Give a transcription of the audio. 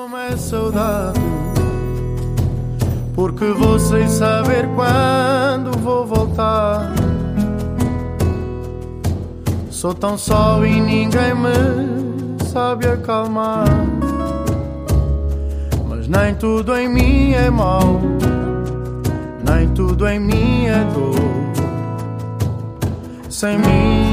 Não é saudade, porque vou sem saber quando vou voltar. Sou tão só e ninguém me sabe acalmar. Mas nem tudo em mim é mau, nem tudo em mim é dor. Sem mim